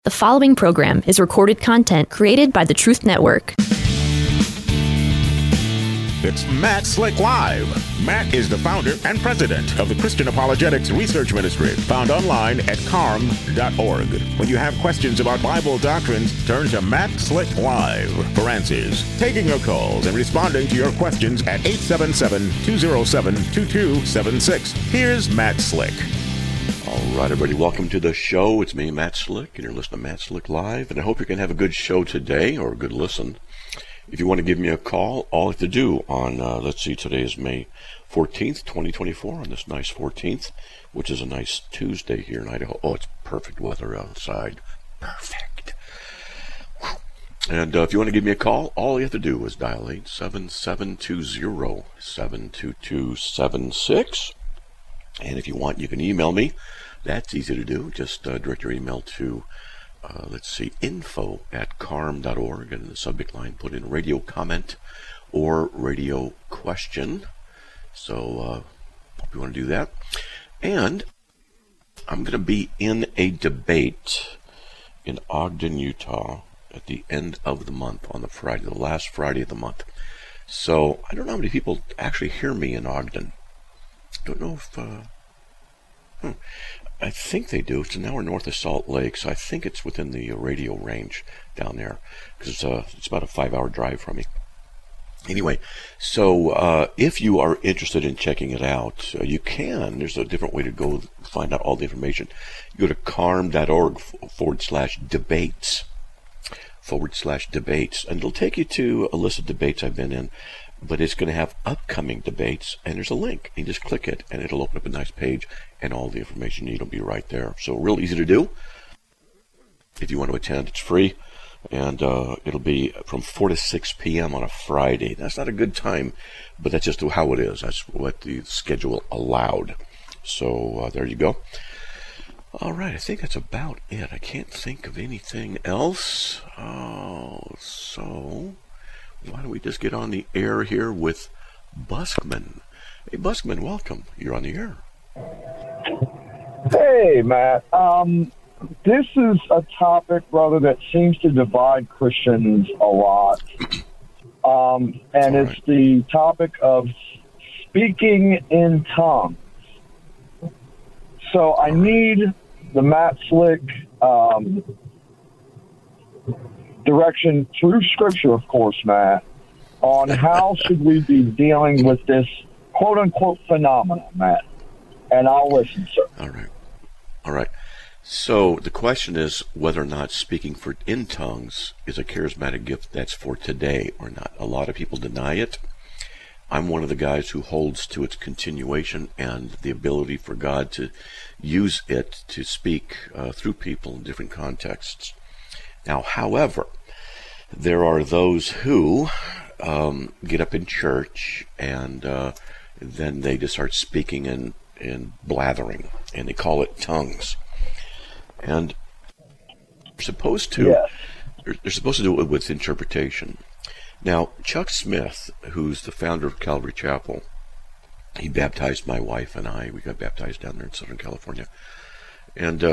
The following program is recorded content created by the Truth Network. It's Matt Slick Live. Matt is the founder and president of the Christian Apologetics Research Ministry, found online at carm.org. When you have questions about Bible doctrines, turn to Matt Slick Live for answers. Taking your calls and responding to your questions at 877-207-2276. Here's Matt Slick. All right, everybody, welcome to the show. It's me, Matt Slick, and you're listening to Matt Slick Live, and I hope you can have a good show today, or a good listen. If you want to give me a call, all you have to do on, today is May 14th, 2024, on this nice 14th, which is a nice Tuesday here in Idaho. Oh, it's perfect weather outside. Perfect. And if you want to give me a call, all you have to do is dial 877-207-2276. And if you want, you can email me. That's easy to do. Just direct your email to, info@carm.org. And in the subject line, put in radio comment or radio question. So, hope you want to do that. And I'm going to be in a debate in Ogden, Utah at the end of the month on the Friday, the last Friday of the month. So, I don't know how many people actually hear me in Ogden. Don't know if, I think they do. It's an hour north of Salt Lake, so I think it's within the radio range down there, because it's about a 5-hour drive from me. Anyway, so if you are interested in checking it out, you can. There's a different way to go find out all the information. You go to carm.org/debates, and it'll take you to a list of debates I've been in. But it's going to have upcoming debates, and there's a link. You just click it, and it'll open up a nice page, and all the information you need will be right there. So real easy to do. If you want to attend, it's free, and it'll be from 4 to 6 p.m. on a Friday. That's not a good time, but that's just how it is. That's what the schedule allowed. So there you go. All right, I think that's about it. I can't think of anything else. So why don't we just get on the air here with Buskman. Hey, Buskman, welcome. You're on the air. Hey, Matt. This is a topic, brother, that seems to divide Christians a lot. And it's the topic of speaking in tongues. So I need the Matt Slick direction through Scripture, of course, Matt, on how should we be dealing with this quote-unquote phenomenon, Matt. And I'll listen, sir. All right. So the question is whether or not speaking in tongues is a charismatic gift that's for today or not. A lot of people deny it. I'm one of the guys who holds to its continuation and the ability for God to use it to speak through people in different contexts. Now, however, there are those who get up in church and then they just start speaking in blathering, and they call it tongues. And they're supposed to do it with interpretation. Now, Chuck Smith, who's the founder of Calvary Chapel, he baptized my wife and I. We got baptized down there in Southern California. And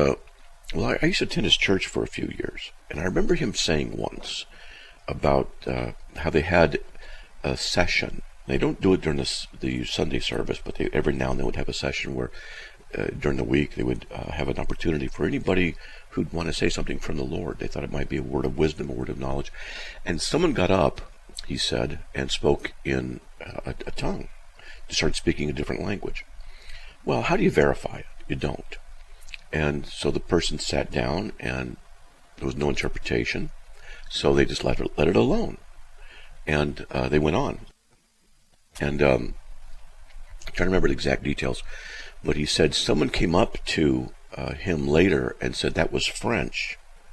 I used to attend his church for a few years, and I remember him saying once about how they had a session. They don't do it during the Sunday service, but every now and then would have a session where during the week they would have an opportunity for anybody who'd want to say something from the Lord. They thought it might be a word of wisdom, a word of knowledge. And someone got up, he said, and spoke in a tongue, to start speaking a different language. Well, how do you verify it? You don't. And so the person sat down, and there was no interpretation, so they just let it alone. And they went on. And I'm trying to remember the exact details, but he said someone came up to him later and said that was French,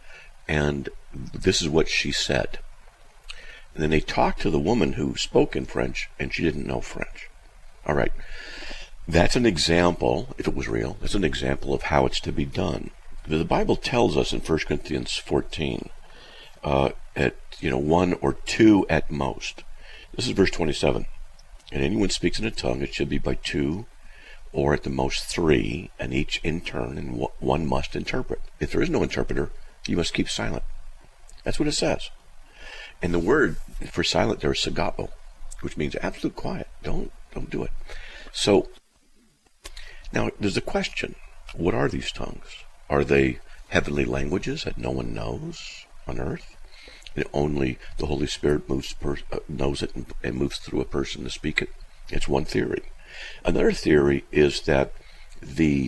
and this is what she said. And then they talked to the woman who spoke in French, and she didn't know French. All right. That's an example, if it was real, that's an example of how it's to be done. The Bible tells us in 1 Corinthians 14, at one or two at most. This is verse 27. And anyone speaks in a tongue, it should be by two or at the most three, and each in turn, and one must interpret. If there is no interpreter, You must keep silent. That's what it says. And the word for silent there is sagapo, which means absolute quiet. Don't do it. So now there's a question. What are these tongues? Are they heavenly languages that no one knows on earth? And only the Holy Spirit knows it and moves through a person to speak it? It's one theory. Another theory is that the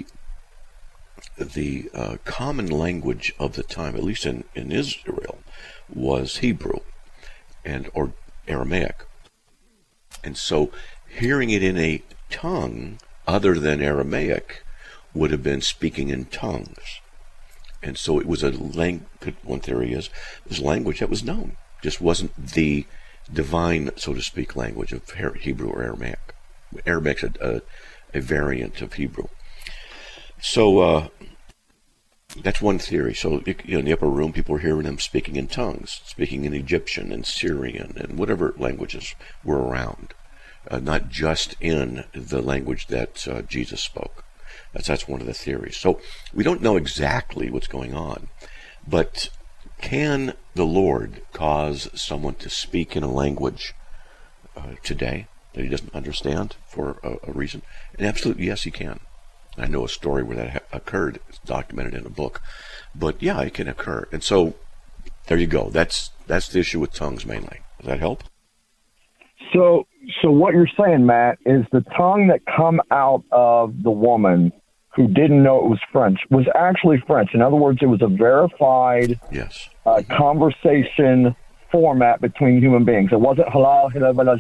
common language of the time, at least in Israel, was Hebrew or Aramaic. And so hearing it in a tongue other than Aramaic would have been speaking in tongues. And so it was one theory is, it was a language that was known. Just wasn't the divine, so to speak, language of Hebrew or Aramaic. Aramac's a variant of Hebrew. So that's one theory. So in the upper room, people were hearing them speaking in tongues, speaking in Egyptian and Syrian and whatever languages were around, not just in the language that Jesus spoke. That's one of the theories. So we don't know exactly what's going on, but can the Lord cause someone to speak in a language today that he doesn't understand for a reason? And absolutely, yes, he can. I know a story where that occurred. It's documented in a book. But yeah, it can occur. And so there you go. That's the issue with tongues mainly. Does that help? So what you're saying, Matt, is the tongue that come out of the woman who didn't know it was French was actually French. In other words, it was a verified conversation format between human beings. It wasn't halal.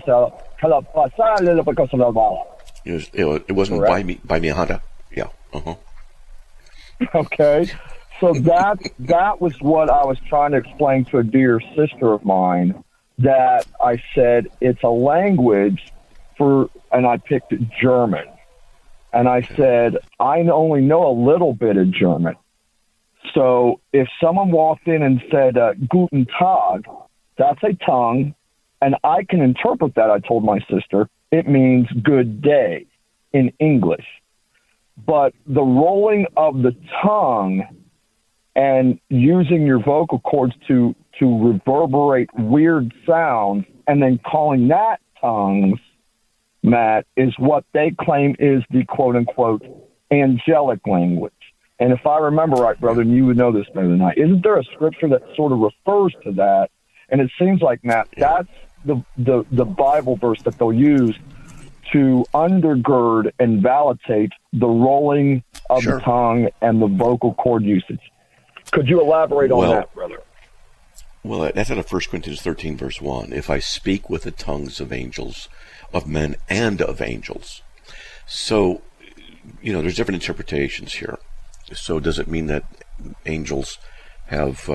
It wasn't by me, Honda. Yeah. Uh-huh. Okay. So that was what I was trying to explain to a dear sister of mine, that I said it's a language and I picked German. And I said, I only know a little bit of German. So if someone walked in and said, Guten Tag, that's a tongue, and I can interpret that, I told my sister. It means good day in English. But the rolling of the tongue and using your vocal cords to reverberate weird sounds and then calling that tongues, Matt, is what they claim is the quote-unquote angelic language. And if I remember right, brother, and you would know this better than I, isn't there a scripture that sort of refers to that? And it seems like, Matt, that's the Bible verse that they'll use to undergird and validate the rolling of the tongue and the vocal cord usage. Could you elaborate on that, brother? Well, that's out of 1 Corinthians 13, verse 1. If I speak with the tongues of angels, of men and of angels. So, there's different interpretations here. So does it mean that angels have...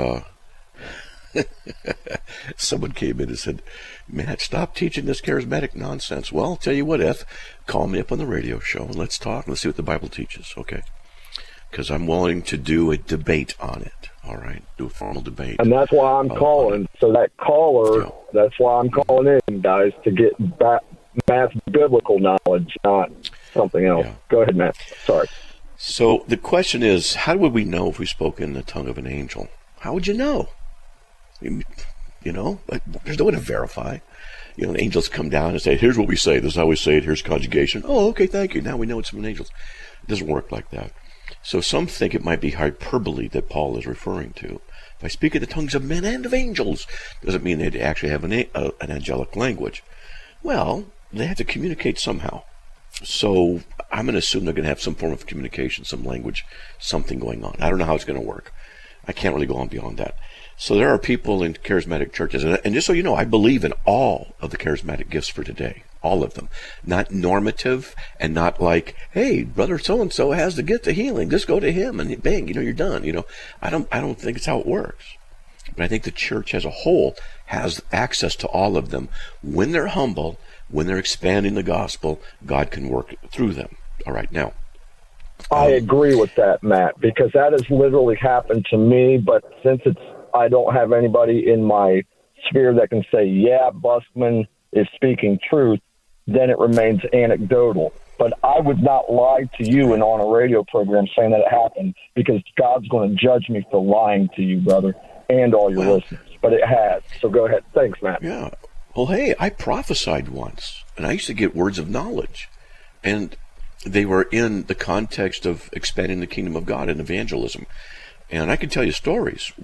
Someone came in and said, Matt, stop teaching this charismatic nonsense. Well, I'll tell you what, call me up on the radio show and let's talk. Let's see what the Bible teaches, okay? Because I'm willing to do a debate on it, all right? Do a formal debate. And that's why I'm calling. So that caller, that's why I'm calling in, guys, to get Matt's biblical knowledge, not something else. Yeah. Go ahead, Matt. Sorry. So the question is, how would we know if we spoke in the tongue of an angel? How would you know? There's no way to verify. The angels come down and say, here's what we say. This is how we say it. Here's conjugation. Oh, okay, thank you. Now we know it's from angels. It doesn't work like that. So some think it might be hyperbole that Paul is referring to. If I speak in the tongues of men and of angels, doesn't mean they actually have an angelic language. Well, they have to communicate somehow. So I'm going to assume they're going to have some form of communication, some language, something going on. I don't know how it's going to work. I can't really go on beyond that. So there are people in charismatic churches, and just so you know, I believe in all of the charismatic gifts for today, all of them. Not normative and not like, hey, brother so-and-so has the gift of healing, just go to him and bang, you're done. I don't think it's how it works. But I think the church as a whole has access to all of them. When they're humble, when they're expanding the gospel, God can work through them. All right, now. I agree with that, Matt, because that has literally happened to me, but since I don't have anybody in my sphere that can say, yeah, Buskman is speaking truth, then it remains anecdotal. but I would not lie to you and on a radio program saying that it happened, because God's going to judge me for lying to you, brother, and all your listeners. But it has. So go ahead. Thanks, Matt. Yeah. Well, hey, I prophesied once, and I used to get words of knowledge, and they were in the context of expanding the kingdom of God and evangelism. And I can tell you stories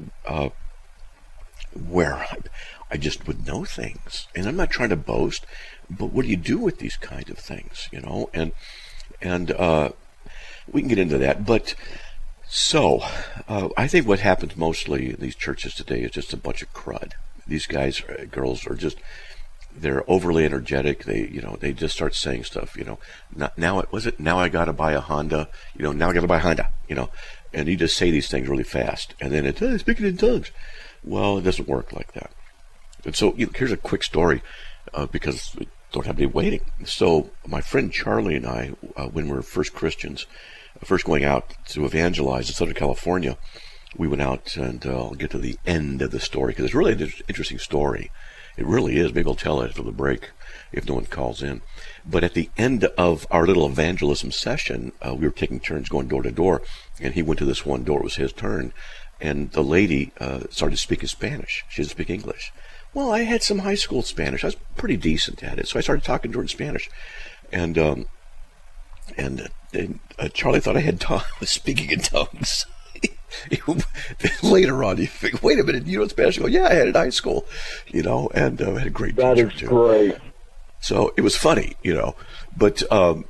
where I just would know things. And I'm not trying to boast, but what do you do with these kind of things, you know? And we can get into that. But so I think what happens mostly in these churches today is just a bunch of crud. These guys, girls are just, they're overly energetic. They just start saying stuff, now I got to buy a Honda, now I got to buy a Honda, and you just say these things really fast. And then it's speaking in tongues. Well, it doesn't work like that. And so here's a quick story because we don't have anybody waiting. So my friend Charlie and I, when we were first Christians, first going out to evangelize in Southern California, we went out, and I'll get to the end of the story because it's really an interesting story. It really is. Maybe I'll tell it after the break if no one calls in. But at the end of our little evangelism session, we were taking turns going door to door, and he went to this one door. It was his turn. And the lady started speaking Spanish. She didn't speak English. Well, I had some high school Spanish. I was pretty decent at it. So I started talking to her in Spanish. And Charlie thought I was speaking in tongues. Later on, you think, wait a minute, you know Spanish? I go, yeah, I had it in high school, and I had a great teacher, That is great. So it was funny, but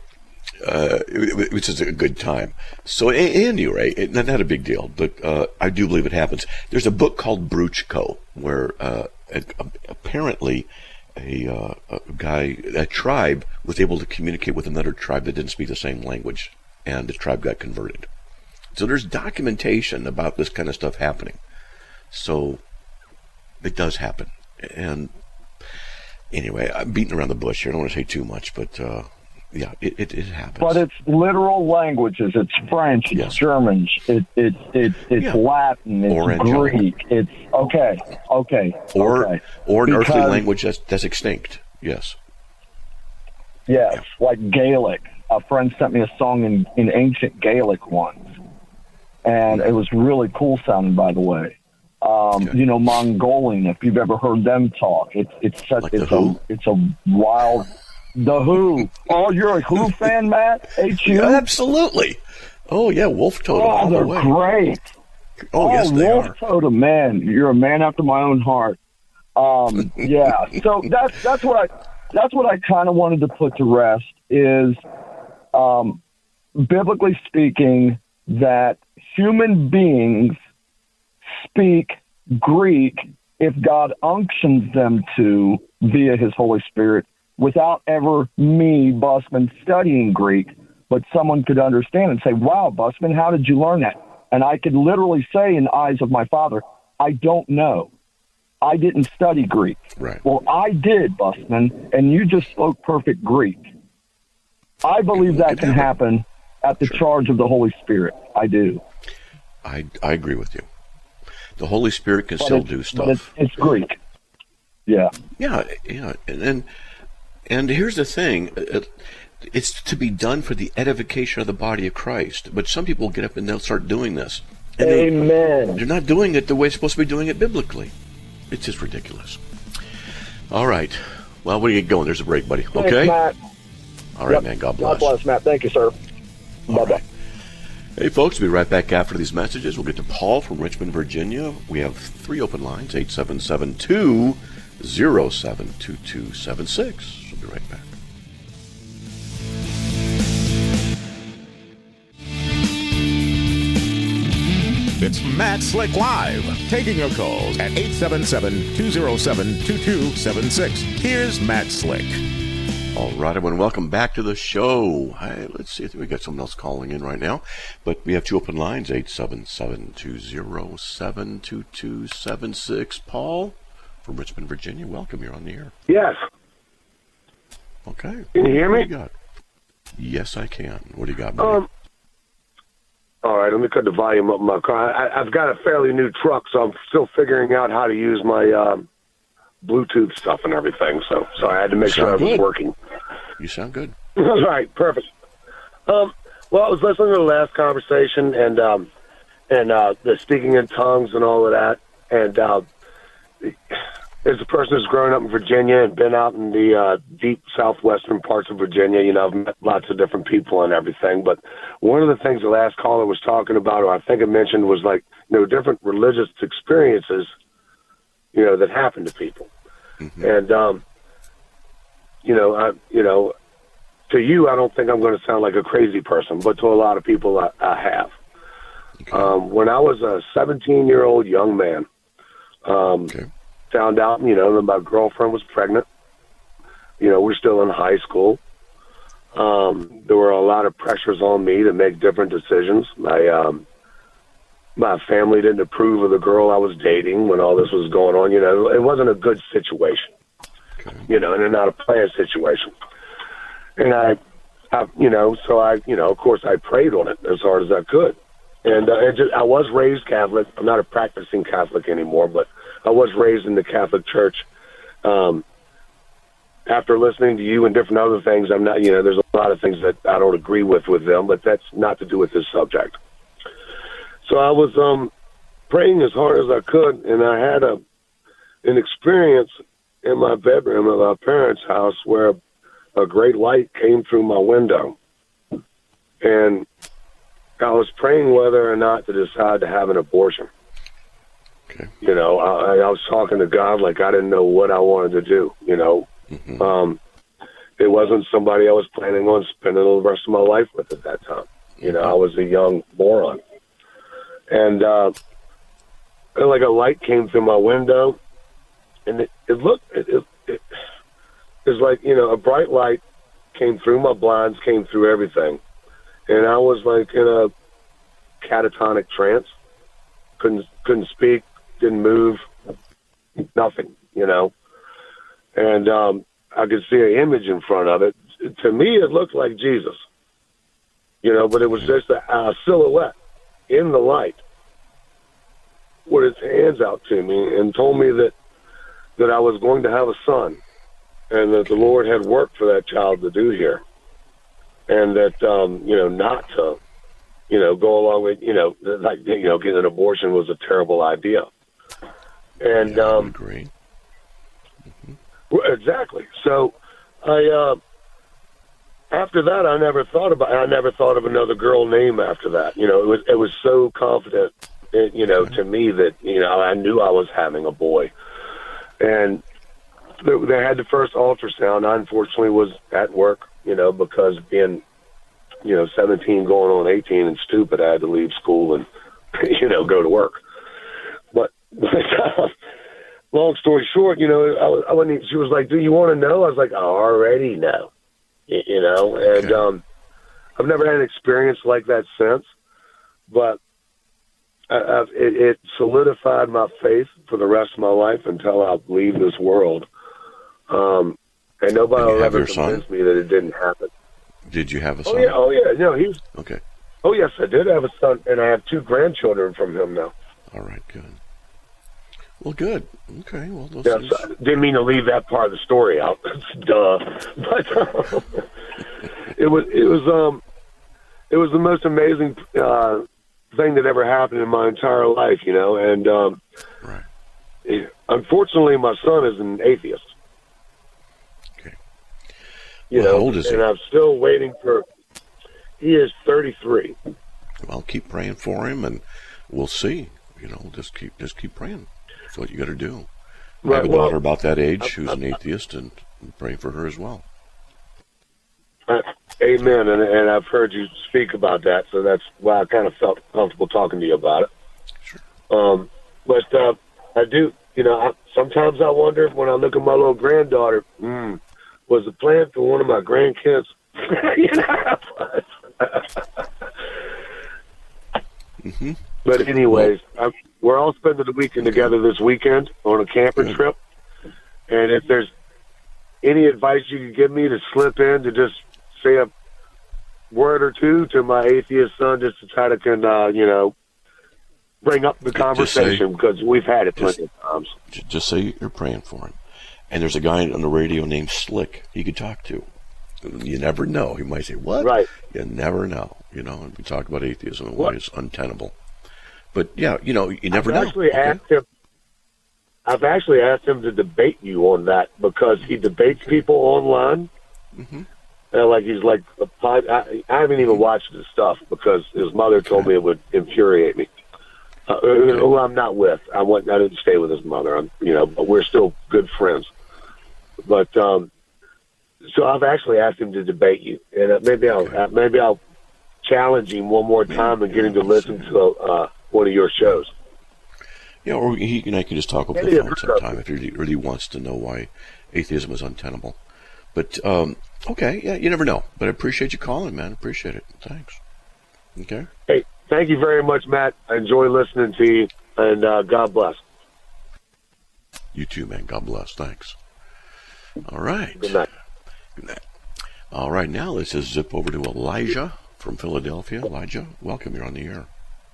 it was just a good time. So anyway, not a big deal, but I do believe it happens. There's a book called Bruchko, where apparently a tribe was able to communicate with another tribe that didn't speak the same language, and the tribe got converted. So there's documentation about this kind of stuff happening. So it does happen. And anyway, I'm beating around the bush here. I don't want to say too much, but yeah, it happens. But it's literal languages. It's French. It's German. It's Latin. It's or Greek. It's okay. Or an earthly Because- language that's extinct. Yes. Yes, like Gaelic. A friend sent me a song in ancient Gaelic once, and it was really cool sounding, by the way. Mongolian, if you've ever heard them talk, it's a wild. The Who. Oh, you're a Who fan, Matt? H.U.? Yeah, absolutely. Oh yeah, Wolf Totem all the way. They're great. Oh yes, they Wolf are. Totem, man, you're a man after my own heart. Yeah. So that's what I kind of wanted to put to rest is, biblically speaking, that human beings speak Greek if God unctions them to via His Holy Spirit, without ever me, Busman, studying Greek, but someone could understand and say, wow, Busman, how did you learn that? And I could literally say in the eyes of my Father, I don't know. I didn't study Greek. Right. Well, I did, Busman, and you just spoke perfect Greek. I believe that can happen at the charge of the Holy Spirit. I do. I agree with you. The Holy Spirit can still do stuff. But it's Greek. Yeah. Yeah. And here's the thing. It's to be done for the edification of the body of Christ. But some people get up and they'll start doing this. And Amen. They're not doing it the way it's supposed to be doing it biblically. It's just ridiculous. All right. Well, we're going. There's a break, buddy. Thanks, Okay? Matt. All right, man. God bless. God bless, Matt. Thank you, sir. Bye-bye. Right. Hey, folks, we'll be right back after these messages. We'll get to Paul from Richmond, Virginia. We have 3 open lines, 877-207-2276. We'll be right back. It's Matt Slick Live, taking your calls at 877-207-2276. Here's Matt Slick. All right, everyone, welcome back to the show. Hi, let's see if we got someone else calling in right now. But we have 2 open lines, 877-207-2276. Paul from Richmond, Virginia, welcome. You're on the air. Yes. Okay. Can you hear me? What do you got? Yes, I can. What do you got, buddy? All right, let me cut the volume up in my car. I've got a fairly new truck, so I'm still figuring out how to use my Bluetooth stuff and everything. So I had to make sure I was working. You sound good. All right, perfect. Well, I was listening to the last conversation and the speaking in tongues and all of that. And as a person who's grown up in Virginia and been out in the deep southwestern parts of Virginia, you know, I've met lots of different people and everything. But one of the things the last caller was talking about, or I think it mentioned, was like, you know, different religious experiences, you know, that happen to people. Mm-hmm. And, to you, I don't think I'm going to sound like a crazy person, but to a lot of people, I have. Okay. When I was a 17-year-old young man, found out, you know, that my girlfriend was pregnant. You know, we're still in high school. There were a lot of pressures on me to make different decisions. My family didn't approve of the girl I was dating when all this was going on. You know, it wasn't a good situation. Okay. You know, and not a planned situation. And of course, I prayed on it as hard as I could. And I was raised Catholic. I'm not a practicing Catholic anymore, but I was raised in the Catholic Church. After listening to you and different other things, I'm not, you know, there's a lot of things that I don't agree with them, but that's not to do with this subject. So I was praying as hard as I could, and I had an experience in my bedroom at my parents' house where a great light came through my window. And I was praying whether or not to decide to have an abortion. Okay. You know, I was talking to God like I didn't know what I wanted to do, you know. Mm-hmm. It wasn't somebody I was planning on spending the rest of my life with at that time. You know, I was a young moron. And like a light came through my window, and it was like, you know, a bright light came through my blinds, came through everything. And I was like in a catatonic trance. Couldn't speak, didn't move, nothing, you know. And I could see an image in front of it. To me, it looked like Jesus, you know, but it was just a silhouette in the light with his hands out to me and told me that I was going to have a son and that the Lord had work for that child to do here. And that, you know, not to, you know, go along with, you know, like, you know, getting an abortion was a terrible idea. And, yeah, I agree. Mm-hmm. Exactly. So after that, I never thought of another girl name after that. You know, it was so confident, you know, to me that, you know, I knew I was having a boy. And they had the first ultrasound. I unfortunately was at work, you know, because being, you know, 17 going on 18 and stupid, I had to leave school and, you know, go to work. But long story short, you know, I wouldn't even, she was like, "Do you want to know?" I was like, "I already know," you know, and I've never had an experience like that since, but it solidified my faith for the rest of my life until I leave this world. And nobody will ever convince me that it didn't happen. Did you have a son? Oh yeah. No, he was. Okay. Oh yes, I did have a son, and I have 2 grandchildren from him now. All right, good. Well, good. Okay. Well, those things... so didn't mean to leave that part of the story out. Duh. But it was the most amazing thing that ever happened in my entire life, you know. And right. Unfortunately, my son is an atheist. Okay. You know, how old is he? And I'm still waiting for. He is 33. Well, keep praying for him, and we'll see. You know, just keep praying. That's what you got to do. Right, I have a daughter about that age who's an atheist, and praying for her as well. Amen. And I've heard you speak about that, so that's why I kind of felt comfortable talking to you about it. Sure. But I do, you know, sometimes I wonder when I look at my little granddaughter, was the plan for one of my grandkids? You know? Mm-hmm. But anyways, we're all spending the weekend together this weekend on a camping trip. And if there's any advice you could give me to slip in to just say a word or two to my atheist son, just to try to, you know, bring up the conversation, because we've had it plenty of times. Just say you're praying for him. And there's a guy on the radio named Slick you could talk to. You never know. He might say, what? Right. You never know. And we talk about atheism and why it's untenable. But, yeah, you never know. I've actually asked him to debate you on that because he debates people online. Mm-hmm. He's like, I haven't even watched his stuff because his mother told me it would infuriate me. Who I'm not with. I didn't stay with his mother. But we're still good friends. But so I've actually asked him to debate you, and maybe I'll challenge him one more time and get him to listen to one of your shows. Yeah, or he and I can just talk over the phone sometime if he really wants to know why atheism is untenable. But okay, yeah, you never know. But I appreciate you calling, man. Appreciate it. Thanks. Okay. Hey, thank you very much, Matt. I enjoy listening to you, and God bless. You too, man. God bless. Thanks. All right. Good night. Good night. All right, now let's just zip over to Elijah from Philadelphia. Elijah, welcome. You're on the air.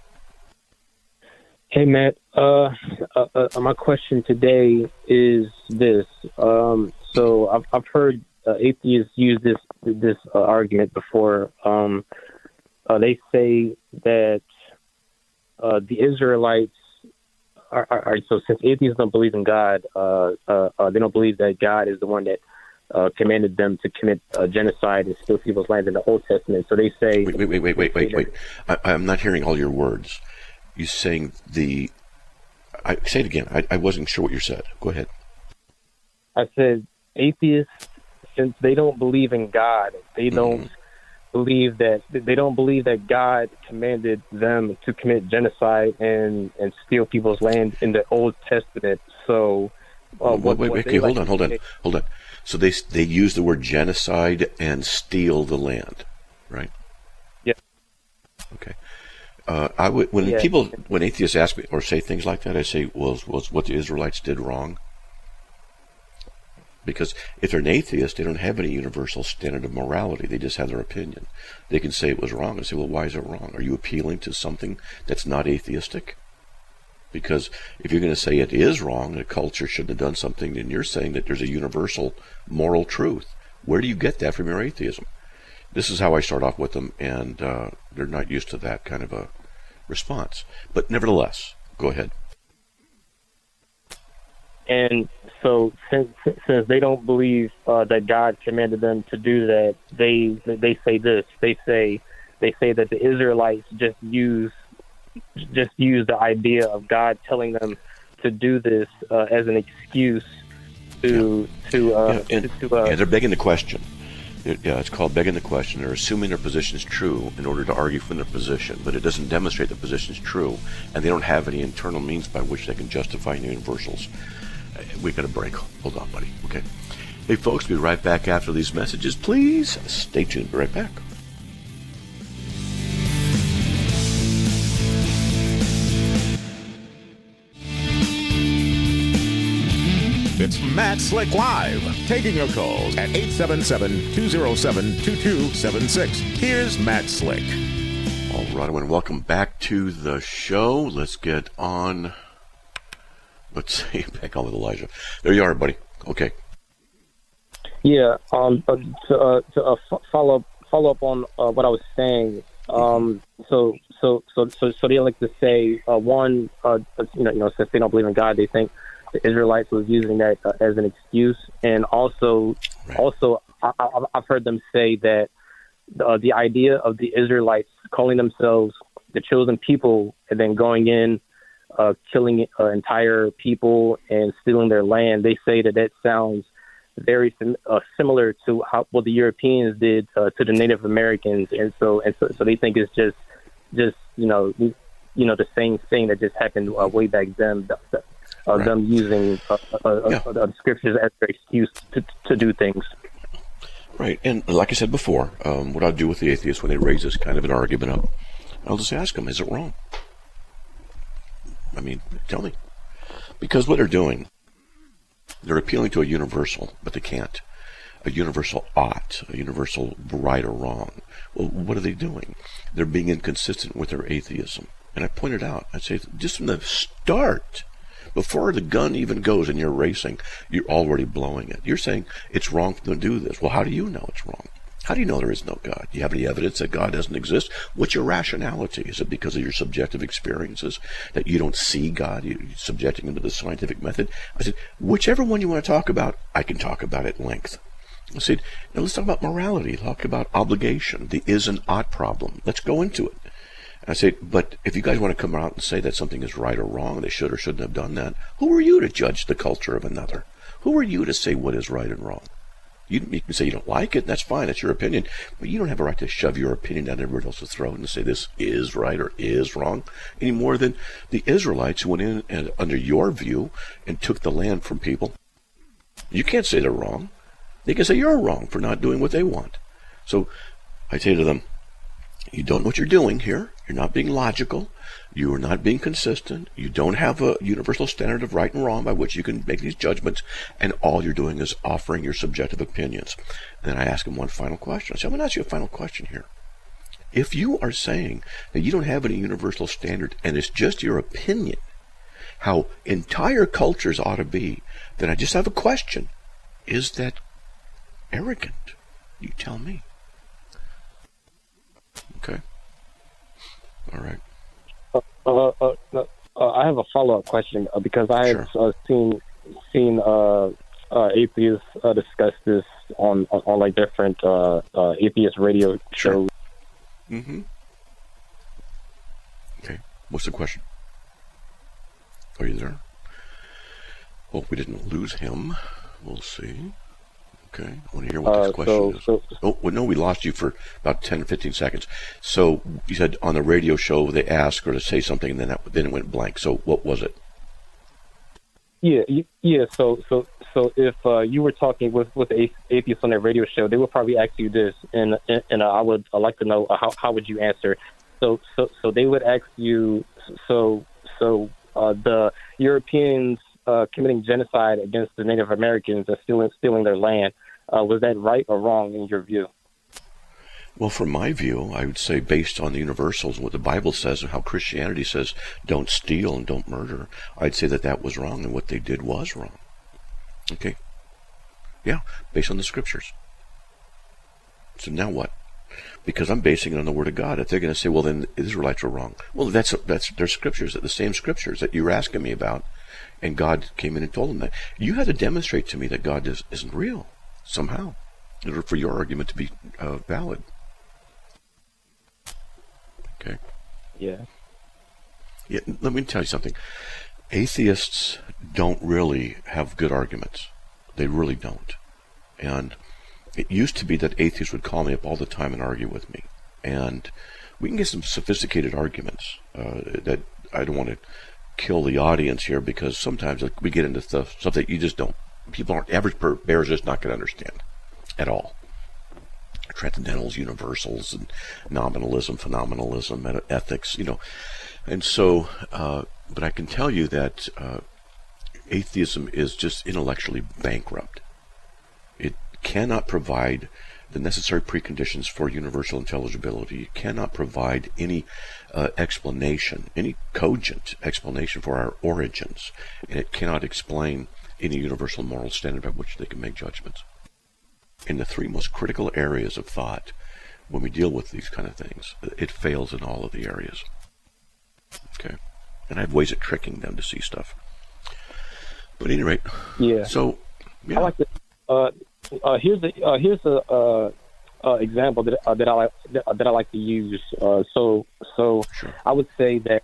Hey, Matt. My question today is this. So I've heard atheists use this argument before. They say that the Israelites are so since atheists don't believe in God, they don't believe that God is the one that commanded them to commit genocide and steal people's land in the Old Testament. So they say... Wait. I'm not hearing all your words. You're saying say it again. I wasn't sure what you said. Go ahead. I said atheists, since they don't believe in God, they don't believe that God commanded them to commit genocide and steal people's land in the Old Testament. So, hold on. So they use the word genocide and steal the land, right? Yeah. Okay. When atheists ask me or say things like that, I say, was what the Israelites did wrong? Because if they're an atheist, they don't have any universal standard of morality. They just have their opinion. They can say it was wrong and say, well, why is it wrong? Are you appealing to something that's not atheistic? Because if you're going to say it is wrong, the culture shouldn't have done something, then you're saying that there's a universal moral truth. Where do you get that from your atheism? This is how I start off with them, and they're not used to that kind of a response. But nevertheless, go ahead. And so, since they don't believe that God commanded them to do that, they say this. They say that the Israelites just use the idea of God telling them to do this as an excuse to they're begging the question. It's called begging the question. They're assuming their position is true in order to argue from their position, but it doesn't demonstrate the position is true, and they don't have any internal means by which they can justify universals. We got a break. Hold on, buddy. Okay. Hey, folks, we'll be right back after these messages. Please stay tuned. Be right back. It's Matt Slick Live, taking your calls at 877-207-2276. Here's Matt Slick. All right, everyone, welcome back to the show. Let's get on. Let's see, back on with Elijah. There you are, buddy. Okay. Yeah. To follow up on what I was saying. So they like to say since they don't believe in God, they think the Israelites was using that as an excuse, and also I've heard them say that the idea of the Israelites calling themselves the chosen people and then going in, killing entire people and stealing their land, they say that sounds very similar to what the Europeans did to the Native Americans, and so they think it's just the same thing that just happened way back then. Right. Them using the scriptures as their excuse to do things. Right, and like I said before, what I'll do with the atheists when they raise this kind of an argument up, I'll just ask them, is it wrong? I mean, tell me. Because what they're doing, they're appealing to a universal, but they can't. A universal ought, a universal right or wrong. Well, what are they doing? They're being inconsistent with their atheism. And I pointed out, I say, just from the start, Before the gun even goes and you're racing, you're already blowing it. You're saying it's wrong to do this. Well, how do you know it's wrong? How do you know there is no God? Do you have any evidence that God doesn't exist? What's your rationality? Is it because of your subjective experiences that you don't see God? You're subjecting him to the scientific method? I said, whichever one you want to talk about, I can talk about at length. I said, now let's talk about morality. Talk about obligation, the is and ought problem. Let's go into it. And I say, but if you guys want to come out and say that something is right or wrong, they should or shouldn't have done that, who are you to judge the culture of another? Who are you to say what is right and wrong? You can say you don't like it, that's fine, that's your opinion, but you don't have a right to shove your opinion down everybody else's throat and say this is right or is wrong, any more than the Israelites who went in and, under your view, and took the land from people. You can't say they're wrong. They can say you're wrong for not doing what they want. So I say to them, you don't know what you're doing here. You're not being logical. You are not being consistent. You don't have a universal standard of right and wrong by which you can make these judgments. And all you're doing is offering your subjective opinions. And then I ask them one final question. I say, I'm going to ask you a final question here. If you are saying that you don't have any universal standard and it's just your opinion, how entire cultures ought to be, then I just have a question. Is that arrogant? You tell me. Okay. All right. I have a follow-up question because I have seen atheists discuss this on like different atheist radio shows. Mm-hmm. Okay. What's the question? Are you there? Hope we didn't lose him. We'll see. Okay, I want to hear what this question is. Oh, well, no, we lost you for about 10 or 15 seconds. So you said on the radio show they asked her to say something, and then it went blank. So what was it? Yeah. So if you were talking with atheists on their radio show, they would probably ask you this, and I would like to know how would you answer. So they would ask you. The Europeans committing genocide against the Native Americans and stealing their land. Was that right or wrong in your view? Well, from my view, I would say based on the universals, what the Bible says and how Christianity says, don't steal and don't murder, I'd say that was wrong and what they did was wrong. Okay? Yeah, based on the scriptures. So now what? Because I'm basing it on the Word of God. If they're going to say, well, then the Israelites are wrong. Well, that's their scriptures, the same scriptures that you were asking me about. And God came in and told them that. You had to demonstrate to me that God isn't real, somehow, in order for your argument to be valid. Okay? Yeah. Yeah. Let me tell you something. Atheists don't really have good arguments. They really don't. And it used to be that atheists would call me up all the time and argue with me. And we can get some sophisticated arguments that I don't want to kill the audience here, because sometimes we get into stuff that you just don't, average bear is just not going to understand at all. Transcendentals, universals, and nominalism, phenomenalism, ethics, And so, but I can tell you that atheism is just intellectually bankrupt. It cannot provide the necessary preconditions for universal intelligibility. It cannot provide any explanation, any cogent explanation for our origins, and it cannot explain any universal moral standard by which they can make judgments. In the three most critical areas of thought, when we deal with these kind of things, it fails in all of the areas. Okay, and I have ways of tricking them to see stuff. But at any rate, yeah. So, yeah. I like to. Here's a example that I like to use. So sure. I would say that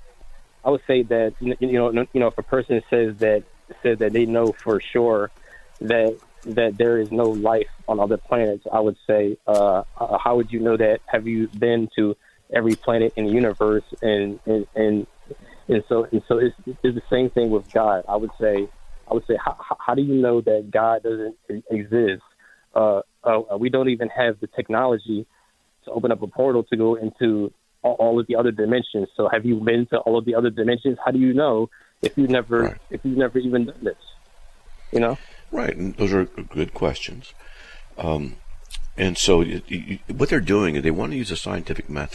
if a person says that they know for sure that there is no life on other planets, I would say, how would you know that? Have you been to every planet in the universe? And so it's the same thing with God. I would say, how do you know that God doesn't exist? We don't even have the technology to open up a portal to go into all of the other dimensions. So have you been to all of the other dimensions? How do you know if you've never even done this? Right, and those are good questions. And so what they're doing is they want to use a scientific method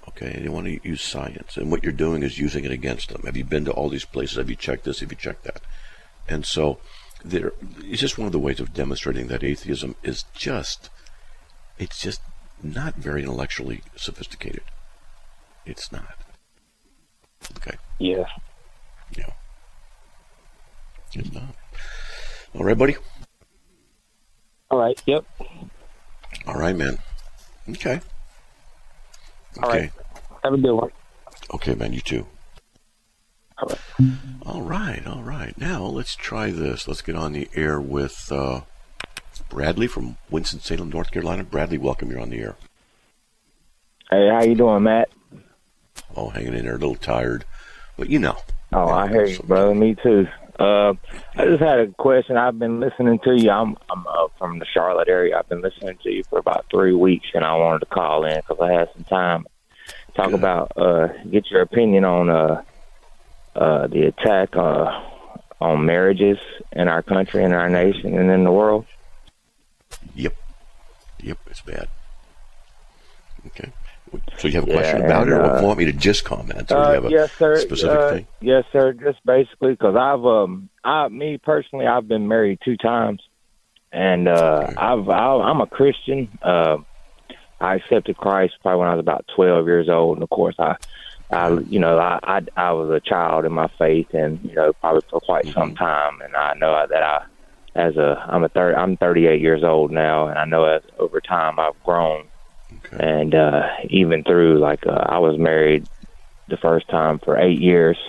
Okay, they want to use science, and what you're doing is using it against them. Have you been to all these places? Have you checked this? Have you checked that? And so, it's just one of the ways of demonstrating that atheism is it's just not very intellectually sophisticated. It's not. Okay. Yeah. Yeah. It's not. All right, buddy. All right. Yep. All right, man. Okay. All right. Have a good one. Okay, man. You too. All right. All right. All right. Now let's try this. Let's get on the air with Bradley from Winston-Salem, North Carolina. Bradley, welcome. You're on the air. Hey, how you doing, Matt? Oh, hanging in there, a little tired, but you know. Oh, I hear you, brother. Me too. I just had a question. I've been listening to you. I'm from the Charlotte area. I've been listening to you for about 3 weeks, and I wanted to call in because I had some time. Talk about get your opinion on the attack on marriages in our country, in our nation, and in the world. Yep, it's bad. Okay. So you have a question about it, or you want me to just comment? Or you have yes, sir. A specific thing? Yes, sir. Just basically because me personally, I've been married 2 times, and I'm a Christian. I accepted Christ probably when I was about 12 years old, and of course, I was a child in my faith, and probably for quite some time, and I know that I'm 38 years old now, and I know that over time I've grown. Okay. And even through, I was married the first time for 8 years.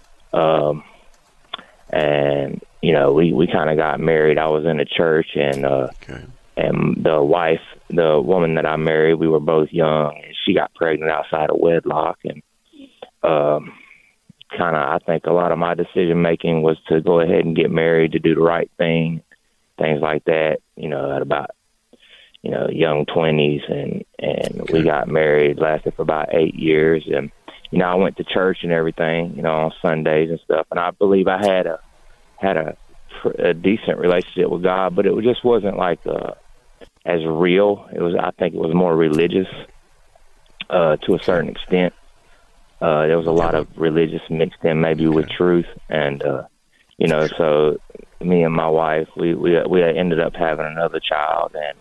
And, we kind of got married. I was in a church, and the woman that I married, we were both young, and she got pregnant outside of wedlock. And I think a lot of my decision-making was to go ahead and get married, to do the right thing, things like that, at about young 20s, and we got married, lasted for about 8 years. And, I went to church and everything, on Sundays and stuff. And I believe I had a decent relationship with God, but it just wasn't as real. I think it was more religious, to a certain extent. There was a lot of religious mixed in maybe with truth. And, so me and my wife, we ended up having another child, and,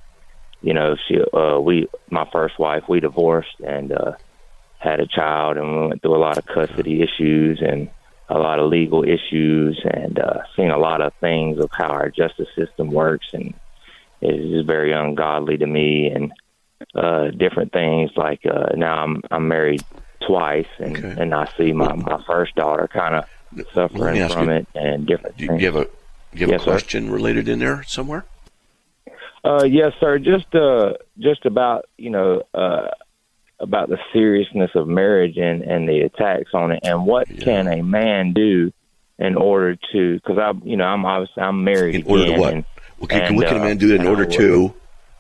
my first wife, we divorced and had a child, and we went through a lot of custody issues and a lot of legal issues, and seen a lot of things of how our justice system works, and it's just very ungodly to me, and different things. Now I'm married twice, and I see my first daughter kind of suffering from it, and different things. Do you have a question related in there somewhere? Yes, sir. Just about about the seriousness of marriage and the attacks on it, and what can a man do in order to? Because I'm married. In order to what? What can a man do in order to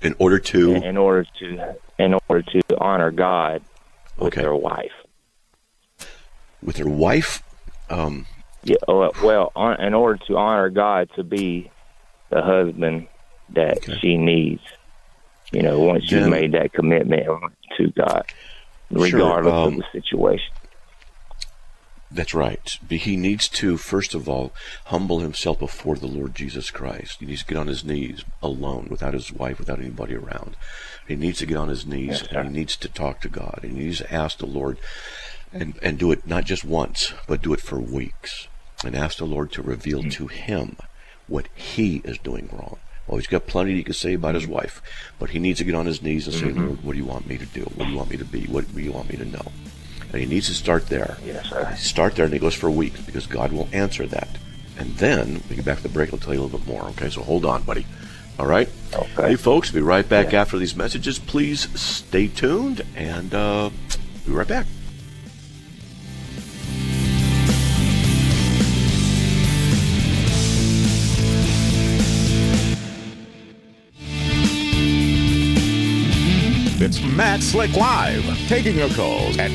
honor God with their wife? With their wife? In order to honor God, to be the husband that she needs, once she's made that commitment to God, regardless of the situation. That's right. He needs to, first of all, humble himself before the Lord Jesus Christ. He needs to get on his knees alone, without his wife, without anybody around. He needs to get on his knees, and he needs to talk to God. And he needs to ask the Lord, and do it not just once, but do it for weeks. And ask the Lord to reveal to him what he is doing wrong. Well, he's got plenty he can say about his wife, but he needs to get on his knees and say, Lord, what do you want me to do? What do you want me to be? What do you want me to know? And he needs to start there. Yes, sir. Start there, and he goes for weeks, because God will answer that. And then we get back to the break. I'll tell you a little bit more. Okay, so hold on, buddy. All right? Okay. Hey, folks, we'll be right back after these messages. Please stay tuned, and we'll be right back. It's Matt Slick Live, taking your calls at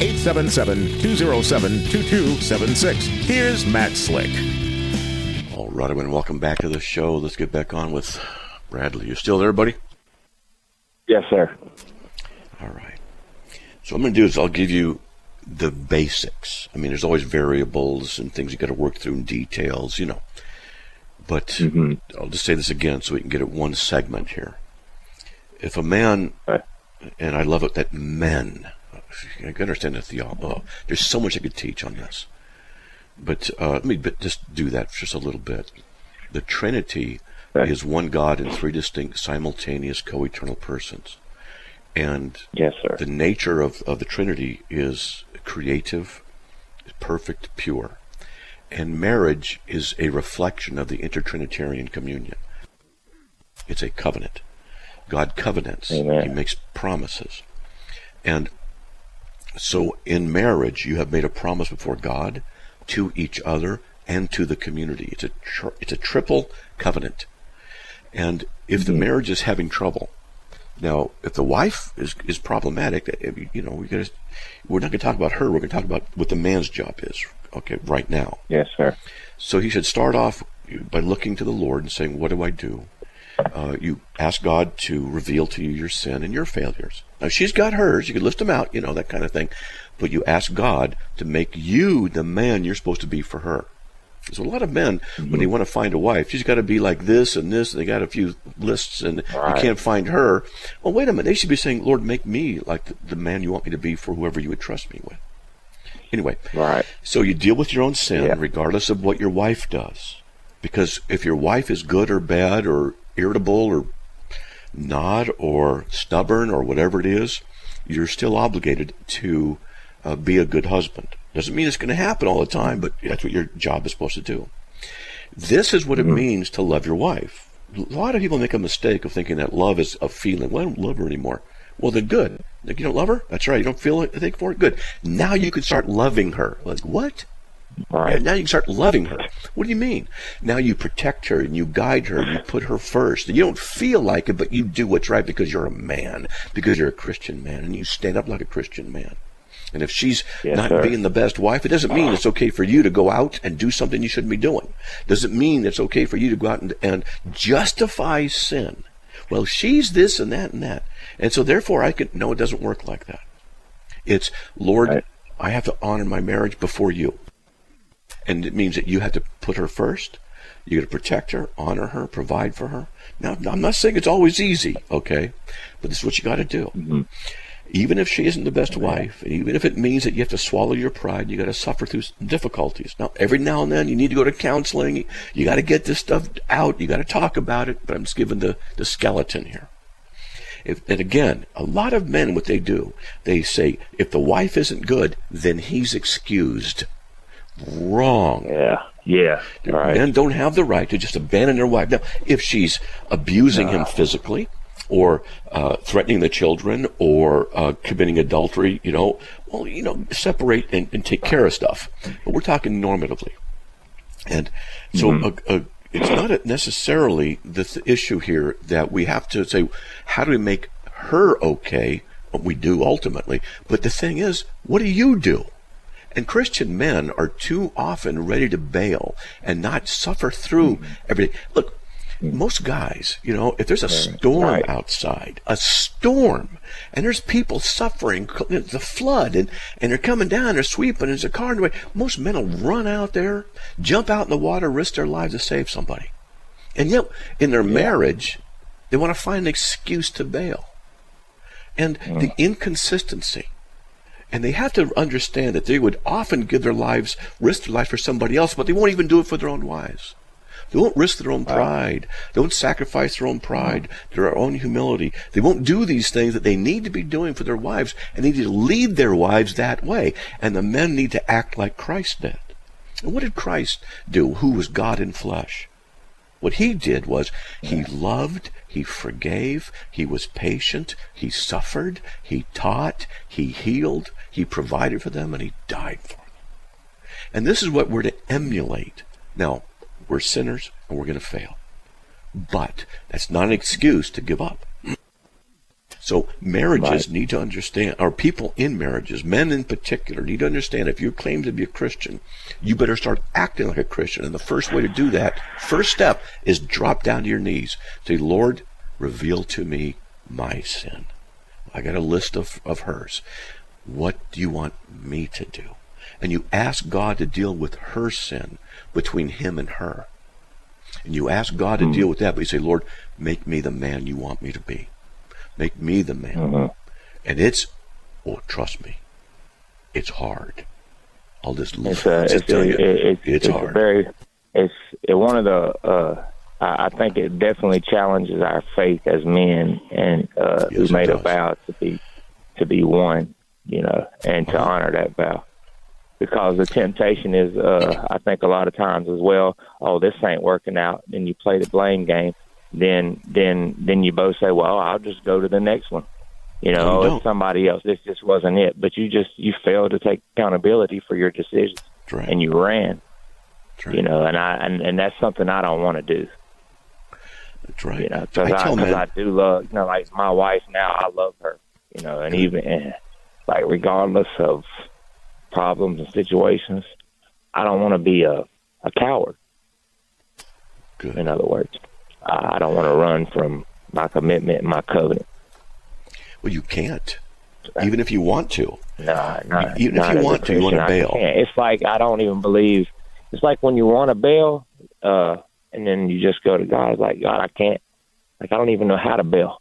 877-207-2276. Here's Matt Slick. All right, everyone, welcome back to the show. Let's get back on with Bradley. You still there, buddy? Yes, sir. All right. So what I'm going to do is I'll give you the basics. I mean, there's always variables and things you got to work through in details, you know. But I'll just say this again so we can get at one segment here. If a man, and I love it that men, I can understand the theology. There's so much I could teach on this. But let me just do that for just a little bit. The Trinity is one God in three distinct, simultaneous, co-eternal persons. And yes, sir. The nature of the Trinity is creative, perfect, pure. And marriage is a reflection of the intertrinitarian communion. It's a covenant. God covenants. Amen. He makes promises. And so in marriage, you have made a promise before God, to each other, and to the community. It's a triple covenant. And if the marriage is having trouble, now if the wife is problematic, you know, we're not going to talk about her. We're going to talk about what the man's job is. Okay, right now. Yes, sir. So he should start off by looking to the Lord and saying, "What do I do?" You ask God to reveal to you your sin and your failures. Now she's got hers. You can list them out, you know, that kind of thing. But you ask God to make you the man you're supposed to be for her. So a lot of men, when they want to find a wife, she's got to be like this and this, and they got a few lists, and you can't find her. Well, wait a minute. They should be saying, "Lord, make me like the man you want me to be for whoever you would trust me with." Anyway, so you deal with your own sin regardless of what your wife does. Because if your wife is good or bad or irritable or not or stubborn or whatever it is, you're still obligated to be a good husband. Doesn't mean it's going to happen all the time, but that's what your job is supposed to do. This is what it means to love your wife. A lot of people make a mistake of thinking that love is a feeling. Well, I don't love her anymore. Well, then good. Like, you don't love her? That's right. You don't feel anything for it? Good. Now you can start loving her. Like, what? Right. Now you can start loving her. What do you mean? Now you protect her and you guide her and you put her first. And you don't feel like it, but you do what's right because you're a man, because you're a Christian man, and you stand up like a Christian man. And if she's not being the best wife, it doesn't mean it's okay for you to go out and do something you shouldn't be doing. Doesn't mean it's okay for you to go out and justify sin. Well, she's this and that and that. And so therefore no, it doesn't work like that. It's, Lord, I have to honor my marriage before you. And it means that you have to put her first. You got to protect her, honor her, provide for her. Now, I'm not saying it's always easy, okay? But this is what you got to do. Even if she isn't the best wife, and even if it means that you have to swallow your pride, you got to suffer through difficulties. Now, every now and then you need to go to counseling. You got to get this stuff out. You got to talk about it. But I'm just giving the skeleton here. And again, a lot of men, what they do, they say, if the wife isn't good, then he's excused. Wrong. Yeah. Right. Men don't have the right to just abandon their wife. Now, if she's abusing him physically, or threatening the children, or committing adultery, separate and take care of stuff. But we're talking normatively. And so it's not necessarily the issue here that we have to say, how do we make her okay? What we do ultimately. But the thing is, what do you do? And Christian men are too often ready to bail and not suffer through everything. Look, most guys, if there's a storm outside, a storm, and there's people suffering, the flood, and they're coming down, they're sweeping, there's a car in the way, most men will run out there, jump out in the water, risk their lives to save somebody. And yet, in their marriage, they want to find an excuse to bail. And the inconsistency. And they have to understand that they would often give their lives, risk their life for somebody else, but they won't even do it for their own wives. They won't risk their own pride. They won't sacrifice their own pride, their own humility. They won't do these things that they need to be doing for their wives, and they need to lead their wives that way. And the men need to act like Christ did. And what did Christ do, who was God in flesh? What he did was he loved, he forgave, he was patient, he suffered, he taught, he healed, he provided for them, and he died for them. And this is what we're to emulate. Now, we're sinners and we're going to fail. But that's not an excuse to give up. So marriages need to understand, or people in marriages, men in particular, need to understand if you claim to be a Christian, you better start acting like a Christian. And the first way to do that, first step, is drop down to your knees. Say, Lord, reveal to me my sin. I got a list of hers. what do you want me to do? And you ask God to deal with her sin between him and her. And you ask God to deal with that, but you say, Lord, make me the man you want me to be. Make me the man. And it's, trust me, it's hard. I'll just tell you, it's hard. It's one of the, I think it definitely challenges our faith as men, and we made a vow to be one, and to honor that vow. Because the temptation is, I think a lot of times as well, this ain't working out. Then you play the blame game. Then you both say, well, I'll just go to the next one. It's somebody else. This just wasn't it. But you failed to take accountability for your decisions, right. And you ran. Right. And that's something I don't want to do. That's right. Because I do love, like my wife now, I love her. And even like regardless of problems and situations, I don't want to be a coward. Good. In other words, I don't want to run from my commitment and my covenant. Well, you can't, even if you want to. No. Even if you want to, you want to bail. It's like I don't even believe. It's like when you want to bail, and then you just go to God. It's like, God, I can't. Like I don't even know how to bail.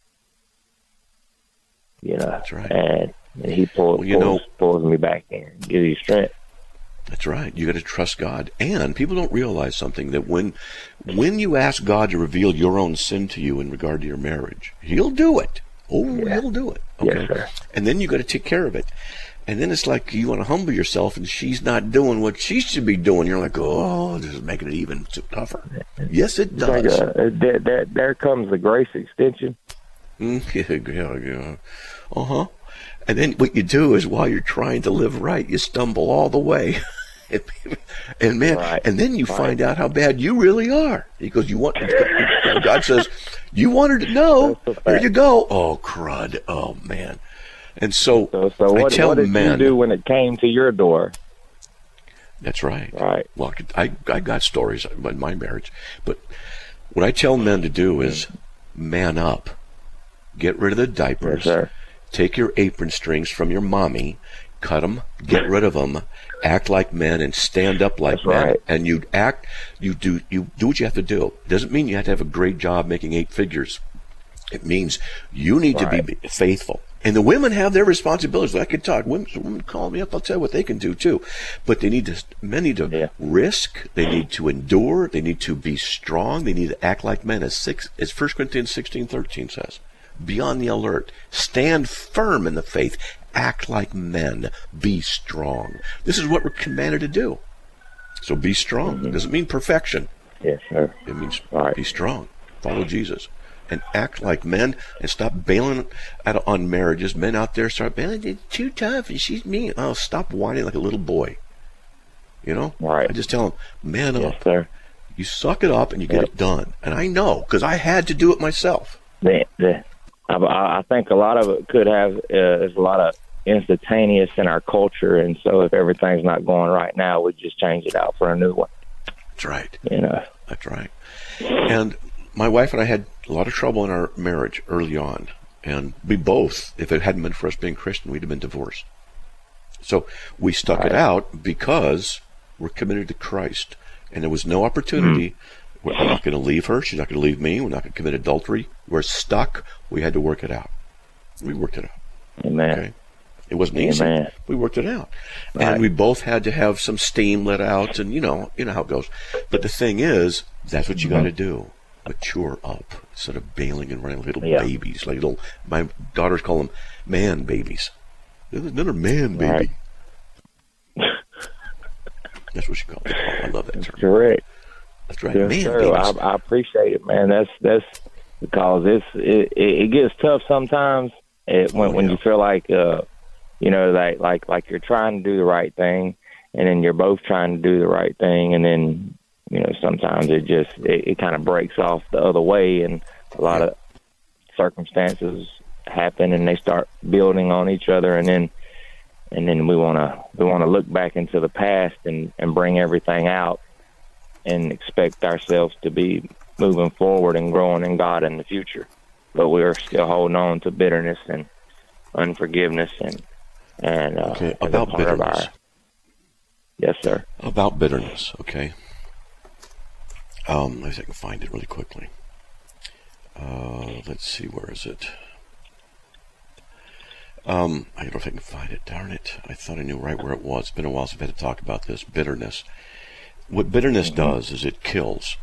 That's right. And he pulls me back in, gives you strength. That's right. You got to trust God. And people don't realize something, that when you ask God to reveal your own sin to you in regard to your marriage, he'll do it. He'll do it. Okay. Yes, sir. And then you got to take care of it. And then it's like you want to humble yourself, and she's not doing what she should be doing. You're like, this is making it even tougher. Yes, it does. There comes the grace extension. Yeah. And then what you do is, while you're trying to live right, you stumble all the way. And man, right. And then you find out how bad you really are, because God says, you wanted to know. There you go. Oh, crud. Oh, man. And so what did you do when it came to your door? That's right. Right. Well, I got stories about my marriage, but what I tell men to do is man up, get rid of the diapers, yes, take your apron strings from your mommy, cut them, get rid of them, act like men, and stand up like That's men. Right. And you do what you have to do. It doesn't mean you have to have a great job making 8 figures. It means you need to be faithful. And the women have their responsibilities. I could talk. Women call me up. I'll tell you what they can do too. But men need to risk. They need to endure. They need to be strong. They need to act like men, as 1 Corinthians 16:13 says. Be on the alert. Stand firm in the faith. Act like men. Be strong. This is what we're commanded to do. So be strong. Mm-hmm. It doesn't mean perfection. Yes, sir. It means be strong. Follow Jesus. And act like men, and stop bailing on marriages. Men out there start bailing. It's too tough, and she's mean. Oh, stop whining like a little boy. Right. I just tell them, man yes, up. Sir. You suck it up, and you get it done. And I know, because I had to do it myself. I think a lot of it could have, there's a lot of instantaneous in our culture, and so if everything's not going right now, we just change it out for a new one. That's right. That's right. And my wife and I had a lot of trouble in our marriage early on, and we both, if it hadn't been for us being Christian, we'd have been divorced. So we stuck it out because we're committed to Christ, and there was no opportunity. I'm not going to leave her. She's not going to leave me. We're not going to commit adultery. We're stuck. We had to work it out. We worked it out. Amen. Okay? It wasn't easy. Amen. We worked it out. Right. And we both had to have some steam let out, and you know how it goes. But the thing is, that's what you got to do. Mature up instead of bailing and running like little babies. My daughters call them man babies. They're another man baby. Right. That's what she calls it. I love that term. Correct. That's right. Yes, man sir. babies. I appreciate it, man. That's because it gets tough sometimes when you feel like like you're trying to do the right thing, and then you're both trying to do the right thing, and then sometimes it kind of breaks off the other way, and a lot of circumstances happen, and they start building on each other, and then we want to look back into the past and bring everything out and expect ourselves to be moving forward and growing in God in the future, but we're still holding on to bitterness and unforgiveness and And Okay, as about a part of bitterness. Yes, sir. About bitterness, okay. Let me see if I can find it really quickly. Let's see, where is it? I don't know if I can find it. Darn it. I thought I knew right where it was. It's been a while since I've had to talk about this. Bitterness. What bitterness does is it kills.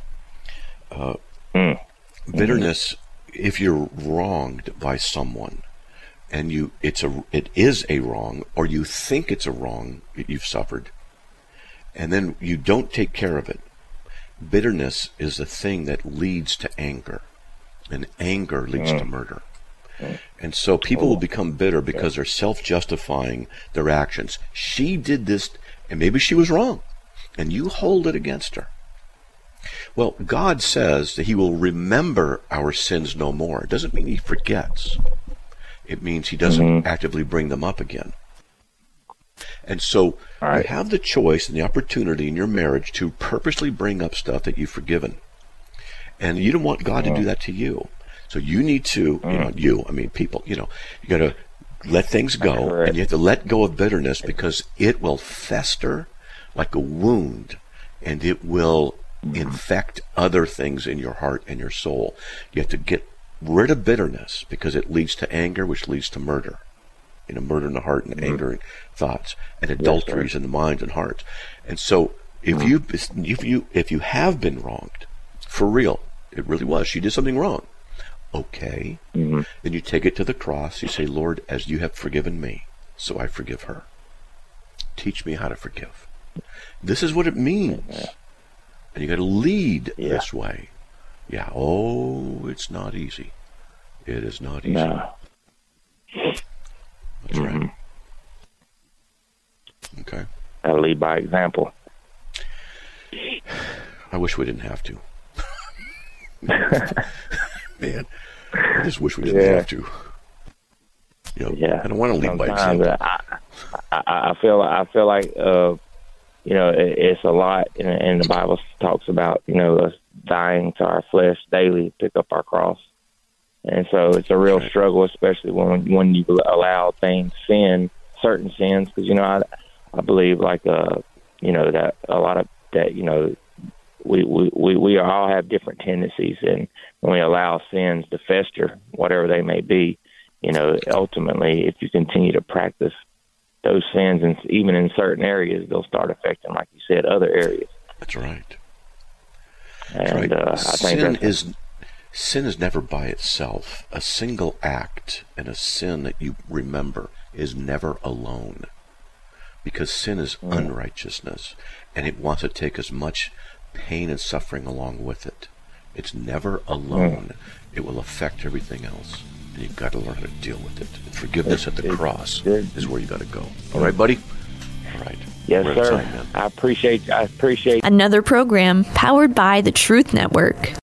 Bitterness, if you're wronged by someone, and it is a wrong, or you think it's a wrong that you've suffered, and then you don't take care of it, bitterness is the thing that leads to anger, and anger leads to murder. And so people will become bitter because they're self-justifying their actions. She did this, and maybe she was wrong, and you hold it against her. Well, God says that he will remember our sins no more. It doesn't mean he forgets. It means he doesn't actively bring them up again. And so you have the choice and the opportunity in your marriage to purposely bring up stuff that you've forgiven. And you don't want God to do that to you. So you need to, people, you got to let things go, and you have to let go of bitterness because it will fester like a wound, and it will infect other things in your heart and your soul. You have to get rid of bitterness because it leads to anger, which leads to murder. Murder in the heart and anger and thoughts, and adulteries in the mind and heart. And so if you have been wronged, for real, it really was, she did something wrong. Okay, then you take it to the cross. You say, Lord, as you have forgiven me, so I forgive her. Teach me how to forgive. This is what it means. And you got to lead this way. Yeah, it's not easy. It is not easy. No. That's right. Okay. I lead by example. I wish we didn't have to. Man, I just wish we didn't have to. I don't want to lead by example. I feel like it's a lot, and the Bible talks about us dying to our flesh daily, pick up our cross, and so it's a real struggle, especially when you allow certain sins, because I believe that a lot of that we all have different tendencies, and when we allow sins to fester, whatever they may be, ultimately, if you continue to practice those sins, and even in certain areas, they'll start affecting, like you said, other areas. That's right. And I think sin is never by itself. A single act and a sin that you remember is never alone, because sin is unrighteousness, and it wants to take as much pain and suffering along with it. It's never alone. It will affect everything else, and you've got to learn how to deal with it. And forgiveness at the cross is where you got to go. All right, buddy? All right. Yes, sir. I appreciate Another program powered by the Truth Network.